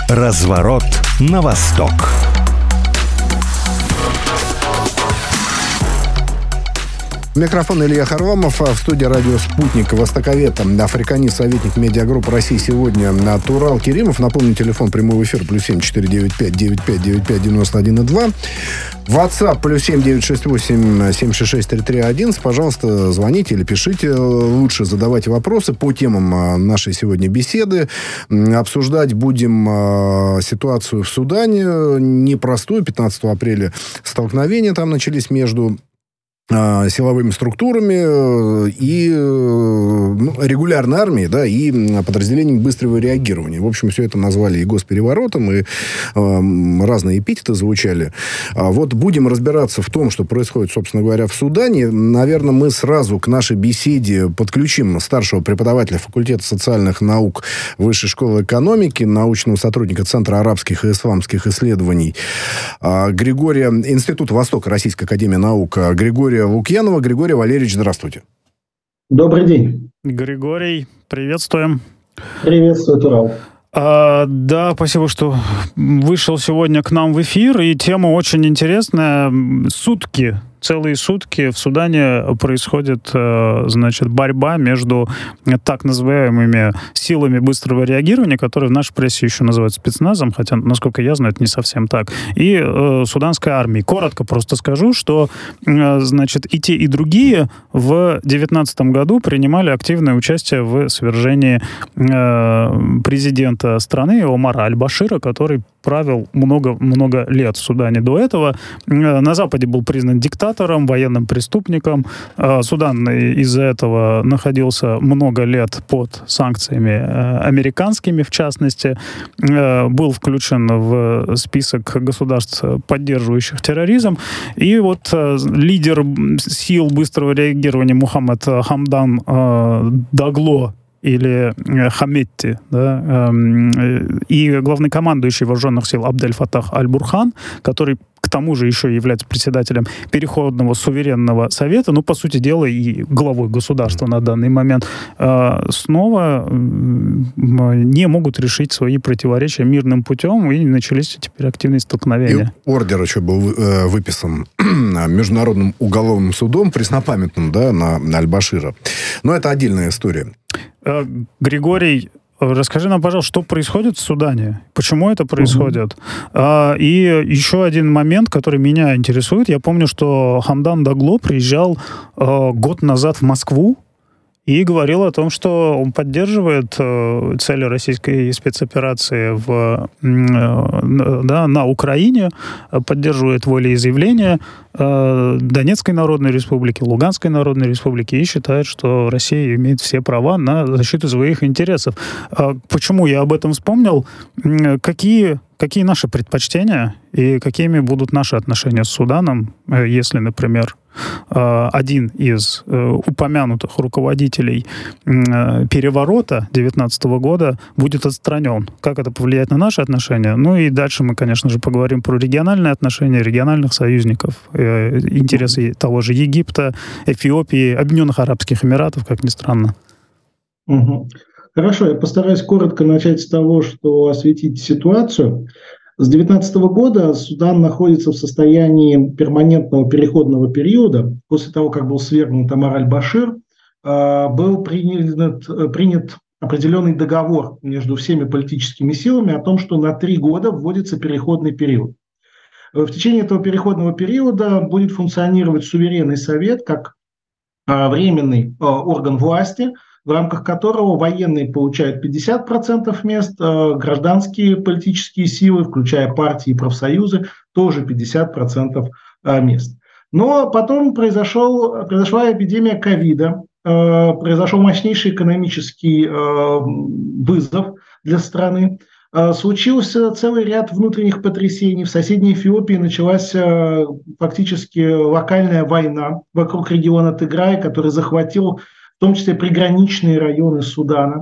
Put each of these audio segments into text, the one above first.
Разворот на восток. Микрофон Илья Харламов, в студии радио «Спутник», востоковед, африканист, советник медиагрупп России сегодня Турал Керимов. Напомню, телефон прямого эфира +7 495 9595 91,2. WhatsApp +7 968 766 331. Пожалуйста, звоните или пишите. Лучше задавайте вопросы по темам нашей сегодня беседы. Обсуждать будем ситуацию в Судане. Непростую. 15 апреля столкновения там начались между силовыми структурами и регулярной армией, да, и подразделением быстрого реагирования. В общем, все это назвали и госпереворотом, и разные эпитеты звучали. Вот будем разбираться в том, что происходит, собственно говоря, в Судане. Наверное, мы сразу к нашей беседе подключим старшего преподавателя факультета социальных наук Высшей школы экономики, научного сотрудника Центра арабских и исламских исследований Григория, Института Востока Российской академии наук Григория Лукьянова. Григорий Валерьевич, здравствуйте. Добрый день. Григорий, приветствуем. Приветствую, Турал. Да, спасибо, что вышел сегодня к нам в эфир. И тема очень интересная. Целые сутки в Судане происходит, значит, борьба между так называемыми силами быстрого реагирования, которые в нашей прессе еще называют спецназом, хотя, насколько я знаю, это не совсем так, и суданской армией. Коротко просто скажу, что, значит, и те, и другие в 2019 году принимали активное участие в свержении президента страны Омара Аль-Башира, который правил много лет в Судане до этого. На Западе был признан диктатором, военным преступником. Судан из-за этого находился много лет под санкциями американскими, в частности. Был включен в список государств, поддерживающих терроризм. И вот лидер сил быстрого реагирования Мухаммад Хамдан Дагло, или Хаметти, да, и главнокомандующий вооруженных сил Абдель-Фатах Аль-Бурхан, который к тому же еще является председателем Переходного суверенного совета, по сути дела, и главой государства на данный момент, снова не могут решить свои противоречия мирным путем, и начались теперь активные столкновения. И ордер еще был выписан Международным уголовным судом, преснопамятным, да, на Аль-Башира. Но это отдельная история. Григорий, расскажи нам, пожалуйста, что происходит в Судане? Почему это происходит? И еще один момент, который меня интересует. Я помню, что Хамдан Дагло приезжал год назад в Москву и говорил о том, что он поддерживает цели российской спецоперации на Украине, поддерживает волеизъявления Донецкой Народной Республики, Луганской Народной Республики и считает, что Россия имеет все права на защиту своих интересов. Почему я об этом вспомнил? Какие наши предпочтения и какими будут наши отношения с Суданом, если, например, один из упомянутых руководителей переворота 2019 года будет отстранен? Как это повлияет на наши отношения? И дальше мы, конечно же, поговорим про региональные отношения, региональных союзников, интересы того же Египта, Эфиопии, Объединенных Арабских Эмиратов, как ни странно. Хорошо, я постараюсь коротко начать с того, что осветить ситуацию. С 2019 года Судан находится в состоянии перманентного переходного периода. После того, как был свергнут Омар Аль-Башир, был принят определенный договор между всеми политическими силами о том, что на 3 года вводится переходный период. В течение этого переходного периода будет функционировать суверенный совет как временный орган власти, в рамках которого военные получают 50% мест, гражданские политические силы, включая партии и профсоюзы, тоже 50% мест. Но потом произошла эпидемия ковида, произошел мощнейший экономический вызов для страны, случился целый ряд внутренних потрясений. В соседней Эфиопии началась фактически локальная война вокруг региона Тиграй, который захватил в том числе приграничные районы Судана.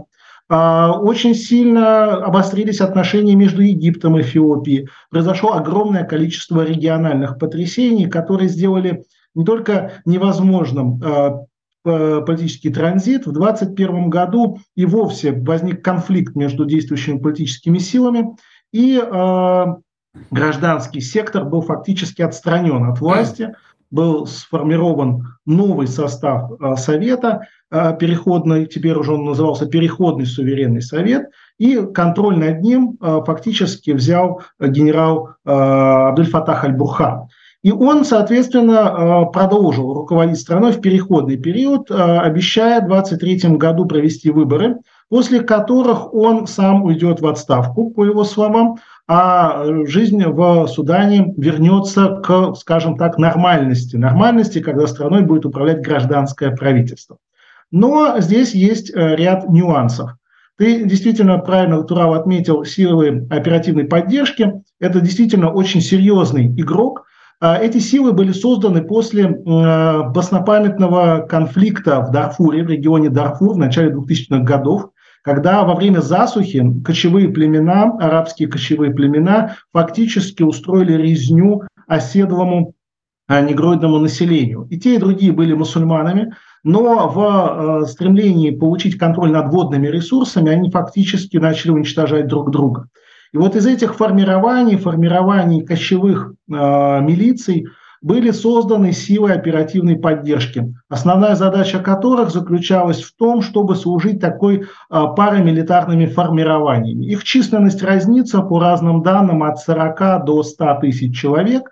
Очень сильно обострились отношения между Египтом и Эфиопией. Произошло огромное количество региональных потрясений, которые сделали не только невозможным политический транзит. В 2021 году и вовсе возник конфликт между действующими политическими силами. и гражданский сектор был фактически отстранен от власти, был сформирован новый состав Совета переходный, теперь уже он назывался Переходный суверенный совет, и контроль над ним фактически взял генерал Абдель-Фатах аль-Бурхан. И он, соответственно, продолжил руководить страной в переходный период, обещая в 2023 году провести выборы, после которых он сам уйдет в отставку, по его словам, а жизнь в Судане вернется к, скажем так, нормальности, когда страной будет управлять гражданское правительство. Но здесь есть ряд нюансов. Ты действительно правильно, Турал, отметил силы оперативной поддержки. Это действительно очень серьезный игрок. Эти силы были созданы после баснопамятного конфликта в Дарфуре, в регионе Дарфур в начале 2000-х годов, когда во время засухи кочевые племена, арабские кочевые племена, фактически устроили резню оседлому негроидному населению. И те, и другие были мусульманами, но в стремлении получить контроль над водными ресурсами они фактически начали уничтожать друг друга. И вот из этих формирований кочевых милиций были созданы силы оперативной поддержки, основная задача которых заключалась в том, чтобы служить такой парамилитарными формированиями. Их численность разнится по разным данным от 40 до 100 тысяч человек,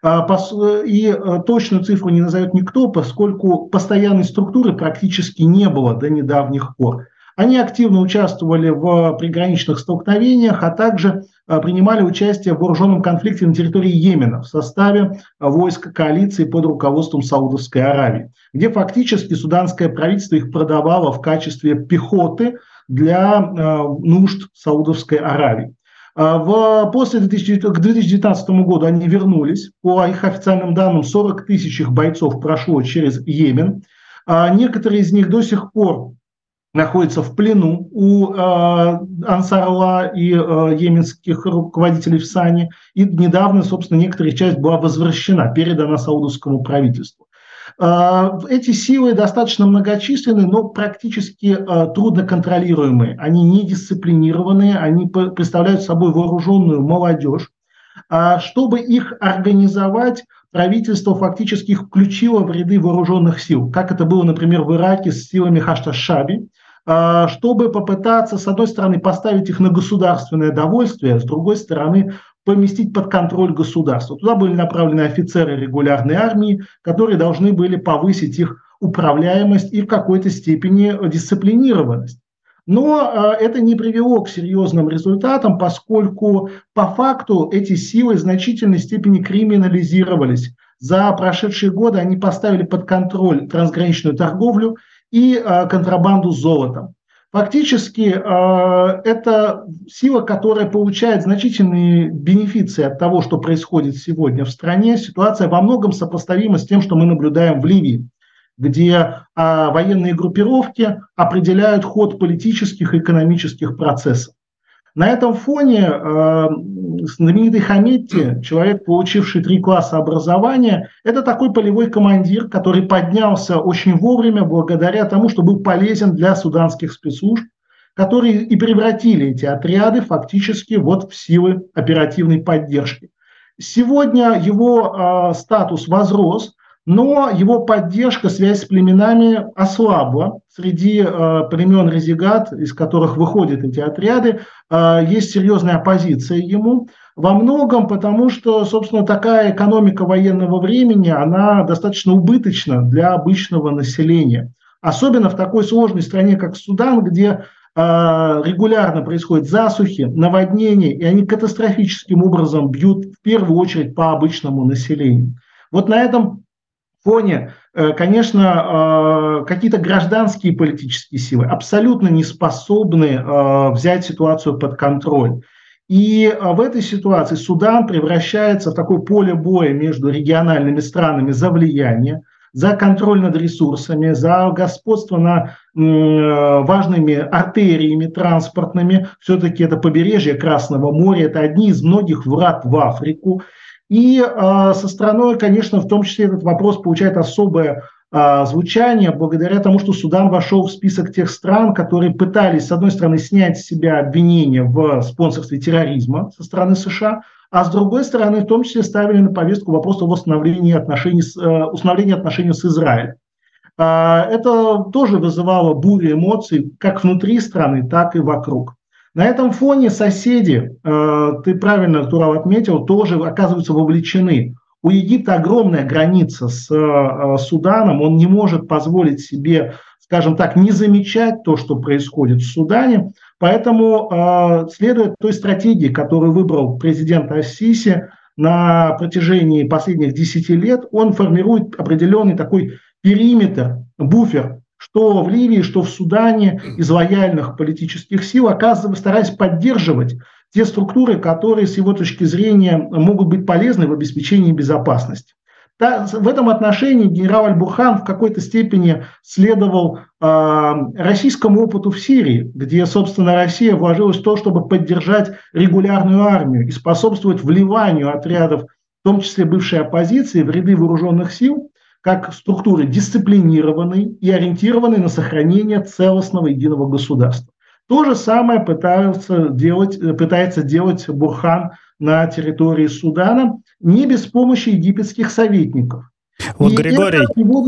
и точную цифру не назовет никто, поскольку постоянной структуры практически не было до недавних пор. Они активно участвовали в приграничных столкновениях, а также принимали участие в вооруженном конфликте на территории Йемена в составе войск коалиции под руководством Саудовской Аравии, где фактически суданское правительство их продавало в качестве пехоты для нужд Саудовской Аравии. К 2019 году они вернулись. По их официальным данным, 40 тысяч их бойцов прошло через Йемен. Некоторые из них до сих пор находится в плену у Ансар-Алла и йеменских руководителей в Сане. И недавно, собственно, некоторая часть была возвращена, передана саудовскому правительству. Эти силы достаточно многочисленны, но практически трудно контролируемые. Они недисциплинированные, они представляют собой вооруженную молодежь. Чтобы их организовать, правительство фактически их включило в ряды вооруженных сил, как это было, например, в Ираке с силами Хашд-аш-Шаби, чтобы попытаться, с одной стороны, поставить их на государственное довольствие, с другой стороны, поместить под контроль государства. Туда были направлены офицеры регулярной армии, которые должны были повысить их управляемость и в какой-то степени дисциплинированность. Но это не привело к серьезным результатам, поскольку по факту эти силы в значительной степени криминализировались. За прошедшие годы они поставили под контроль трансграничную торговлю и контрабанду с золотом. Фактически это сила, которая получает значительные бенефиции от того, что происходит сегодня в стране. Ситуация во многом сопоставима с тем, что мы наблюдаем в Ливии, где военные группировки определяют ход политических и экономических процессов. На этом фоне знаменитый Хаметти, человек, получивший 3 класса образования, это такой полевой командир, который поднялся очень вовремя благодаря тому, что был полезен для суданских спецслужб, которые и превратили эти отряды фактически вот в силы оперативной поддержки. Сегодня его статус возрос, но его поддержка, связь с племенами ослабла. Среди племен Резигат, из которых выходят эти отряды, есть серьезная оппозиция ему. Во многом потому, что, собственно, такая экономика военного времени, она достаточно убыточна для обычного населения. Особенно в такой сложной стране, как Судан, где регулярно происходят засухи, наводнения, и они катастрофическим образом бьют в первую очередь по обычному населению. Вот на этом фоне, конечно, какие-то гражданские политические силы абсолютно не способны взять ситуацию под контроль. И в этой ситуации Судан превращается в такое поле боя между региональными странами за влияние, за контроль над ресурсами, за господство над важными артериями транспортными. Все-таки это побережье Красного моря, это одни из многих врат в Африку. И со страной, конечно, в том числе этот вопрос получает особое звучание благодаря тому, что Судан вошел в список тех стран, которые пытались, с одной стороны, снять с себя обвинения в спонсорстве терроризма со стороны США, а с другой стороны, в том числе, ставили на повестку вопрос о установлении отношений с Израилем. Это тоже вызывало бурю эмоций как внутри страны, так и вокруг. На этом фоне соседи, ты правильно, Турал, отметил, тоже оказываются вовлечены. У Египта огромная граница с Суданом, он не может позволить себе, скажем так, не замечать то, что происходит в Судане, поэтому следует той стратегии, которую выбрал президент ас-Сиси на протяжении последних 10 лет, он формирует определенный такой периметр, буфер, что в Ливии, что в Судане из лояльных политических сил, стараясь поддерживать те структуры, которые, с его точки зрения, могут быть полезны в обеспечении безопасности. В этом отношении генерал Аль-Бурхан в какой-то степени следовал российскому опыту в Сирии, где, собственно, Россия вложилась в то, чтобы поддержать регулярную армию и способствовать вливанию отрядов, в том числе бывшей оппозиции, в ряды вооруженных сил, как структуры дисциплинированной и ориентированной на сохранение целостного единого государства. То же самое пытается делать Бурхан на территории Судана, не без помощи египетских советников. Вот, Григорий,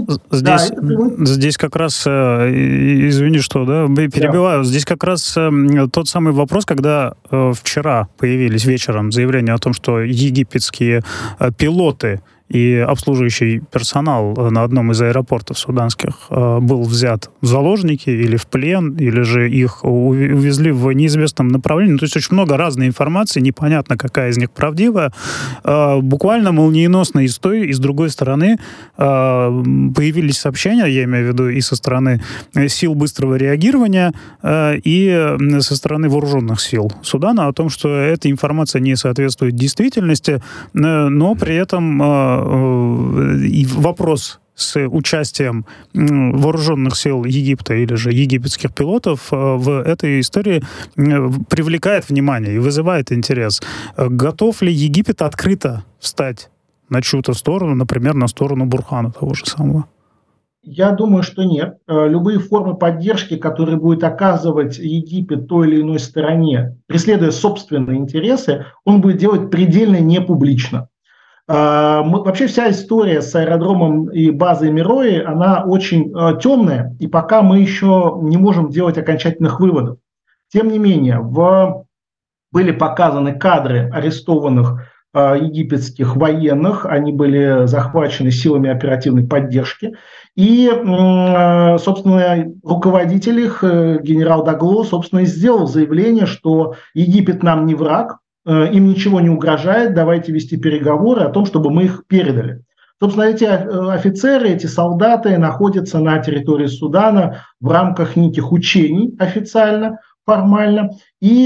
здесь как раз, извини, что перебиваю, здесь как раз тот самый вопрос, когда вчера появились вечером заявления о том, что египетские пилоты и обслуживающий персонал на одном из аэропортов суданских был взят в заложники или в плен, или же их увезли в неизвестном направлении. То есть очень много разной информации, непонятно, какая из них правдивая. Буквально молниеносно и с той, и с другой стороны появились сообщения, я имею в виду и со стороны сил быстрого реагирования, и со стороны вооруженных сил Судана о том, что эта информация не соответствует действительности, но при этом и вопрос с участием вооруженных сил Египта или же египетских пилотов в этой истории привлекает внимание и вызывает интерес. Готов ли Египет открыто встать на чью-то сторону, например, на сторону Бурхана того же самого? Я думаю, что нет. Любые формы поддержки, которые будет оказывать Египет той или иной стороне, преследуя собственные интересы, он будет делать предельно непублично. Вообще вся история с аэродромом и базой Мерои, она очень темная, и пока мы еще не можем делать окончательных выводов. Тем не менее, были показаны кадры арестованных египетских военных, они были захвачены силами оперативной поддержки, и, собственно, руководитель их, генерал Дагло, собственно, и сделал заявление, что Египет нам не враг, им ничего не угрожает, давайте вести переговоры о том, чтобы мы их передали. Собственно, эти офицеры, эти солдаты находятся на территории Судана в рамках неких учений официально, формально, и,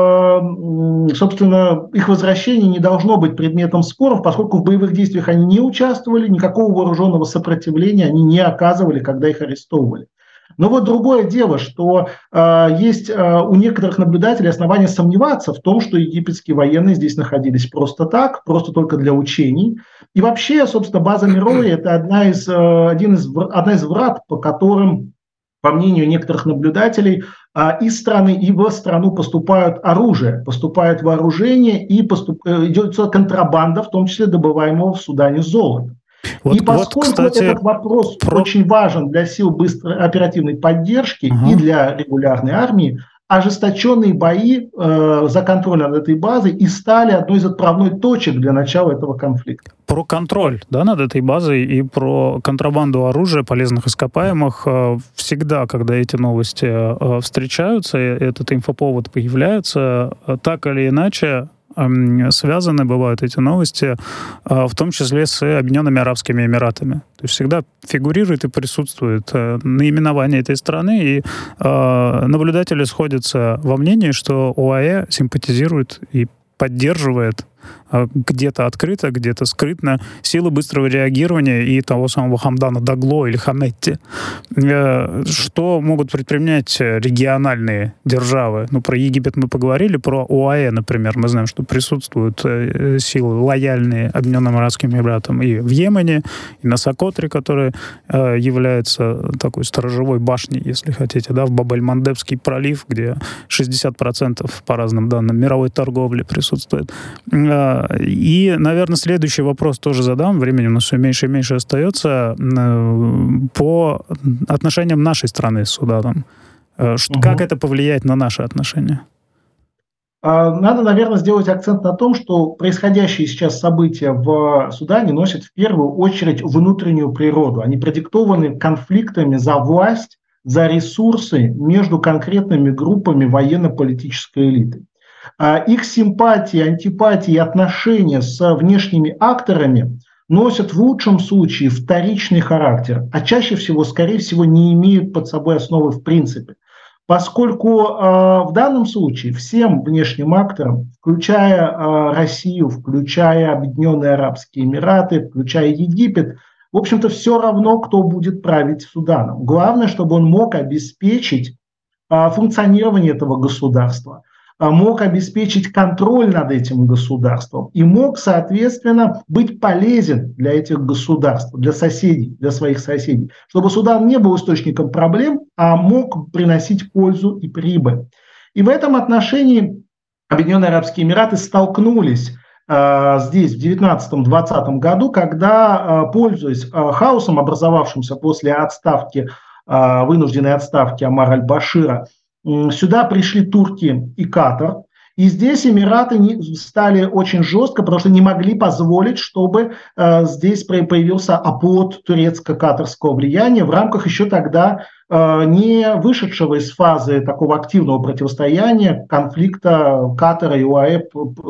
собственно, их возвращение не должно быть предметом споров, поскольку в боевых действиях они не участвовали, никакого вооруженного сопротивления они не оказывали, когда их арестовывали. Но вот другое дело, что есть у некоторых наблюдателей основания сомневаться в том, что египетские военные здесь находились просто так, просто только для учений. И вообще, собственно, база Мерои – это одна из врат, по которым, по мнению некоторых наблюдателей, из страны и в страну поступает вооружение и идет контрабанда, в том числе добываемого в Судане золота. И поскольку кстати, этот вопрос очень важен для сил быстрой оперативной поддержки и для регулярной армии, ожесточенные бои за контроль над этой базой и стали одной из отправной точек для начала этого конфликта. Про контроль над этой базой и про контрабанду оружия, полезных ископаемых. Всегда, когда эти новости встречаются, этот инфоповод появляется, так или иначе связаны бывают эти новости, в том числе с Объединенными Арабскими Эмиратами. То есть всегда фигурирует и присутствует наименование этой страны, и наблюдатели сходятся во мнении, что ОАЭ симпатизирует и поддерживает где-то открыто, где-то скрытно, силы быстрого реагирования и того самого Хамдана Дагло или Ханетти. Что могут предпринять региональные державы? Ну, про Египет мы поговорили, про ОАЭ, например, мы знаем, что присутствуют силы лояльные Объединенным Арабским Эмиратам и в Йемене, и на Сокотре, который является такой сторожевой башней, если хотите, да, в Баб-эль-Мандебский пролив, где 60% по разным данным мировой торговли присутствует. И, наверное, следующий вопрос тоже задам, времени у нас все меньше и меньше остается, по отношениям нашей страны с Суданом. Как это повлияет на наши отношения? Надо, наверное, сделать акцент на том, что происходящие сейчас события в Судане носят в первую очередь внутреннюю природу. Они продиктованы конфликтами за власть, за ресурсы между конкретными группами военно-политической элиты. Их симпатии, антипатии, отношения с внешними акторами носят в лучшем случае вторичный характер, а чаще всего, скорее всего, не имеют под собой основы в принципе. Поскольку в данном случае всем внешним акторам, включая Россию, включая Объединенные Арабские Эмираты, включая Египет, в общем-то, все равно, кто будет править Суданом. Главное, чтобы он мог обеспечить функционирование этого государства, мог обеспечить контроль над этим государством и мог, соответственно, быть полезен для этих государств, для соседей, для своих соседей, чтобы Судан не был источником проблем, а мог приносить пользу и прибыль. И в этом отношении Объединенные Арабские Эмираты столкнулись здесь в 2019-2020 году, когда, пользуясь хаосом, образовавшимся после отставки, вынужденной отставки Омара аль-Башира, сюда пришли турки и Катар, и здесь Эмираты стали очень жестко, потому что не могли позволить, чтобы здесь появился оплот турецко-катарского влияния в рамках еще тогда не вышедшего из фазы такого активного противостояния конфликта Катара и ОАЭ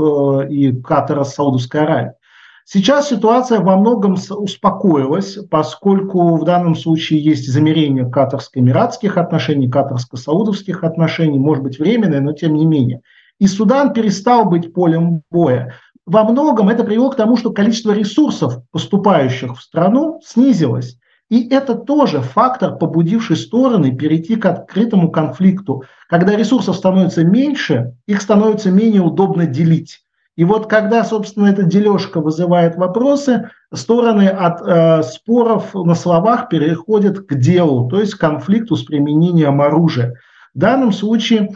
и Катара с Саудовской Аравией. Сейчас ситуация во многом успокоилась, поскольку в данном случае есть замерение катарско-эмиратских отношений, катарско-саудовских отношений, может быть временное, но тем не менее. И Судан перестал быть полем боя. Во многом это привело к тому, что количество ресурсов, поступающих в страну, снизилось. И это тоже фактор, побудивший стороны перейти к открытому конфликту. Когда ресурсов становится меньше, их становится менее удобно делить. И вот когда, собственно, эта дележка вызывает вопросы, стороны от споров на словах переходят к делу, то есть к конфликту с применением оружия. В данном случае,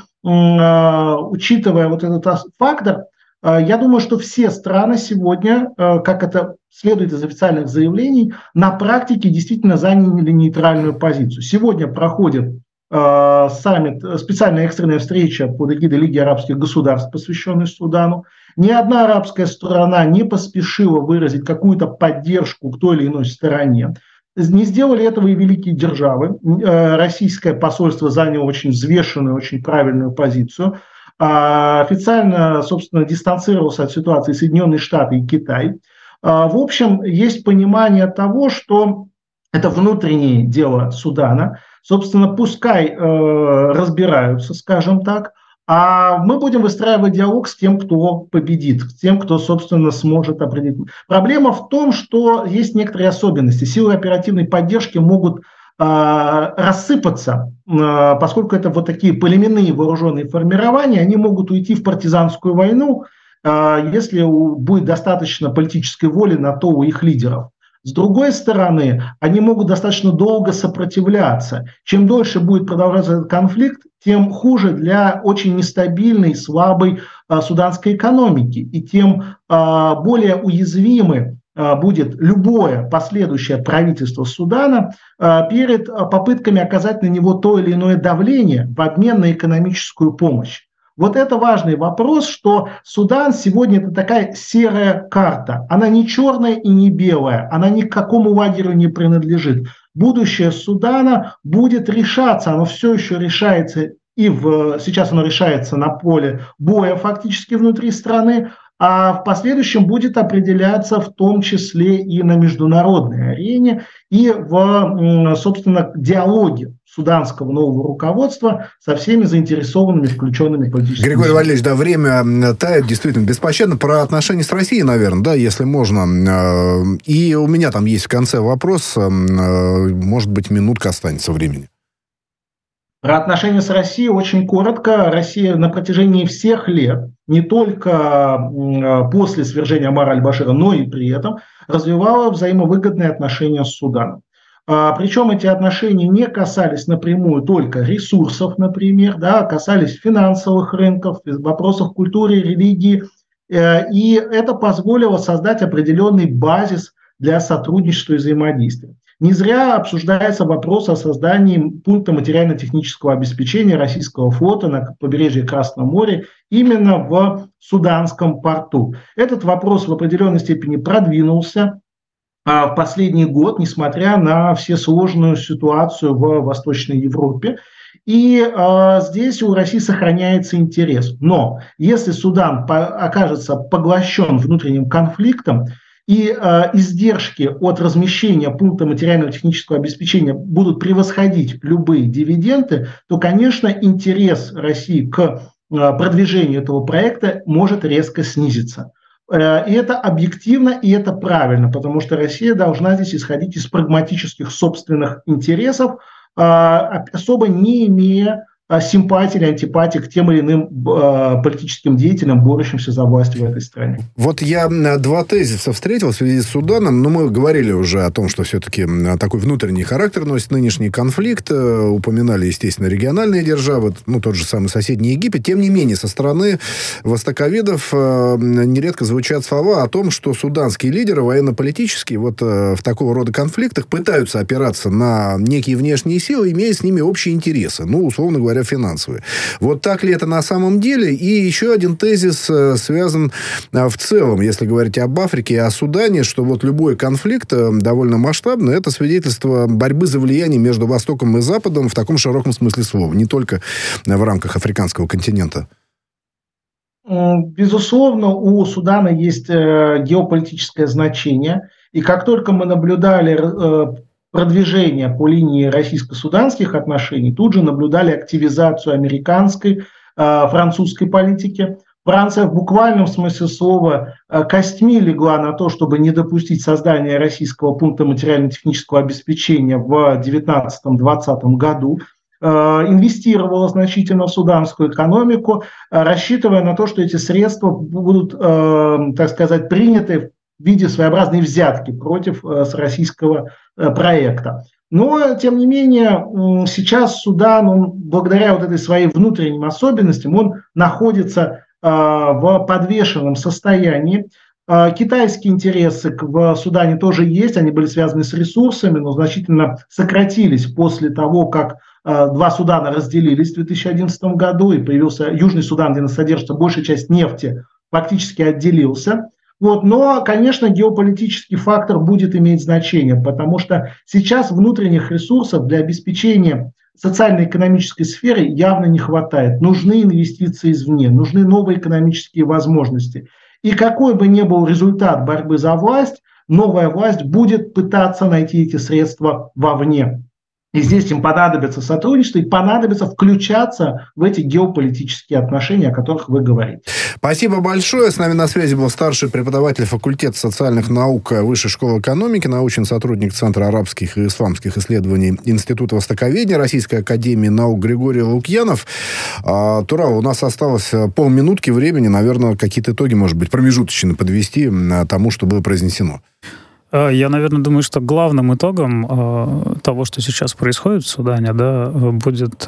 учитывая вот этот фактор, я думаю, что все страны сегодня, как это следует из официальных заявлений, на практике действительно заняли нейтральную позицию. Сегодня проходит саммит, специальная экстренная встреча под эгидой Лиги арабских государств, посвященной Судану. Ни одна арабская сторона не поспешила выразить какую-то поддержку к той или иной стороне. Не сделали этого и великие державы. Российское посольство заняло очень взвешенную, очень правильную позицию. Официально, собственно, дистанцировался от ситуации Соединенные Штаты и Китай. В общем, есть понимание того, что это внутреннее дело Судана. Собственно, пускай разбираются, скажем так, а мы будем выстраивать диалог с тем, кто победит, с тем, кто, собственно, сможет определить. Проблема в том, что есть некоторые особенности. Силы оперативной поддержки могут рассыпаться, поскольку это вот такие племенные вооруженные формирования, они могут уйти в партизанскую войну, если будет достаточно политической воли на то у их лидеров. С другой стороны, они могут достаточно долго сопротивляться. Чем дольше будет продолжаться этот конфликт, тем хуже для очень нестабильной, слабой суданской экономики, и тем более уязвимы будет любое последующее правительство Судана перед попытками оказать на него то или иное давление в обмен на экономическую помощь. Вот это важный вопрос, что Судан сегодня это такая серая карта. Она не черная и не белая, она ни к какому лагерю не принадлежит. Будущее Судана будет решаться, оно все еще решается, сейчас оно решается на поле боя фактически внутри страны, а в последующем будет определяться в том числе и на международной арене, и в, собственно, диалоге суданского нового руководства со всеми заинтересованными, включенными политическими. Григорий Валерьевич, да, время тает действительно беспощадно. Про отношения с Россией, наверное, да, если можно. И у меня там есть в конце вопрос. Может быть, минутка останется времени. Про отношения с Россией очень коротко. Россия на протяжении всех лет, не только после свержения Омара аль-Башира, но и при этом развивала взаимовыгодные отношения с Суданом. Причем эти отношения не касались напрямую только ресурсов, например, да, касались финансовых рынков, вопросов культуры, религии. И это позволило создать определенный базис для сотрудничества и взаимодействия. Не зря обсуждается вопрос о создании пункта материально-технического обеспечения российского флота на побережье Красного моря именно в Суданском порту. Этот вопрос в определенной степени продвинулся в последний год, несмотря на все сложную ситуацию в Восточной Европе. И здесь у России сохраняется интерес. Но если Судан окажется поглощен внутренним конфликтом, и издержки от размещения пункта материально-технического обеспечения будут превосходить любые дивиденды, то, конечно, интерес России к продвижению этого проекта может резко снизиться. И это объективно, и это правильно, потому что Россия должна здесь исходить из прагматических собственных интересов, особо не имея симпатии или антипатии к тем или иным политическим деятелям, борющимся за власть в этой стране. Вот я два тезиса встретил в связи с Суданом, но мы говорили уже о том, что все-таки такой внутренний характер носит нынешний конфликт, упоминали, естественно, региональные державы, ну, тот же самый соседний Египет. Тем не менее, со стороны востоковедов нередко звучат слова о том, что суданские лидеры военно-политические вот в такого рода конфликтах пытаются опираться на некие внешние силы, имея с ними общие интересы, ну, условно говоря, финансовые. Вот так ли это на самом деле? И еще один тезис связан в целом, если говорить об Африке и о Судане, что вот любой конфликт довольно масштабный, это свидетельство борьбы за влияние между Востоком и Западом в таком широком смысле слова, не только в рамках африканского континента. Безусловно, у Судана есть геополитическое значение, и как только мы наблюдали продвижение по линии российско-суданских отношений, тут же наблюдали активизацию американской, французской политики. Франция в буквальном смысле слова костьми легла на то, чтобы не допустить создания российского пункта материально-технического обеспечения в 2019-2020 году. Инвестировала значительно в суданскую экономику, рассчитывая на то, что эти средства будут, так сказать, приняты в виде своеобразной взятки против российского проекта. Но, тем не менее, сейчас Судан, он, благодаря вот этой своей внутренним особенностям, он находится в подвешенном состоянии. Китайские интересы в Судане тоже есть, они были связаны с ресурсами, но значительно сократились после того, как два Судана разделились в 2011 году, и появился Южный Судан, где содержится большая часть нефти, фактически отделился. Вот, но, конечно, геополитический фактор будет иметь значение, потому что сейчас внутренних ресурсов для обеспечения социально-экономической сферы явно не хватает. Нужны инвестиции извне, нужны новые экономические возможности. И какой бы ни был результат борьбы за власть, новая власть будет пытаться найти эти средства вовне. И здесь им понадобится сотрудничество, и понадобится включаться в эти геополитические отношения, о которых вы говорите. Спасибо большое. С нами на связи был старший преподаватель факультета социальных наук Высшей школы экономики, научный сотрудник Центра арабских и исламских исследований Института востоковедения Российской академии наук Григорий Лукьянов. Турал, у нас осталось полминутки времени. Наверное, какие-то итоги, может быть, промежуточные подвести тому, что было произнесено. Я, наверное, думаю, что главным итогом того, что сейчас происходит в Судане, да, будет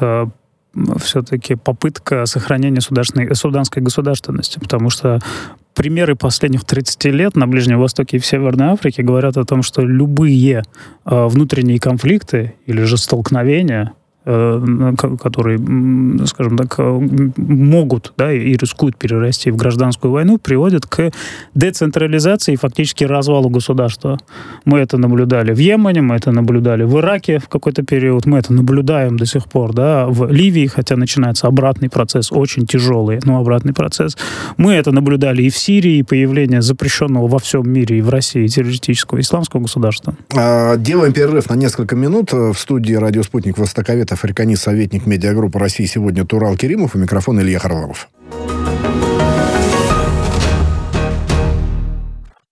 все-таки попытка сохранения суданской государственности, потому что примеры последних 30 лет на Ближнем Востоке и в Северной Африке говорят о том, что любые внутренние конфликты или же столкновения которые, скажем так, могут, да, и рискуют перерасти в гражданскую войну, приводит к децентрализации и фактически развалу государства. Мы это наблюдали в Йемене, мы это наблюдали в Ираке в какой-то период, мы это наблюдаем до сих пор, да, в Ливии, хотя начинается обратный процесс, очень тяжелый, но обратный процесс. Мы это наблюдали и в Сирии, и появление запрещенного во всем мире и в России террористического исламского государства. Делаем перерыв на несколько минут. В студии «Радио Спутник» востоковед, африканист, советник медиагруппы России сегодня Турал Керимов, и микрофон Илья Харламов.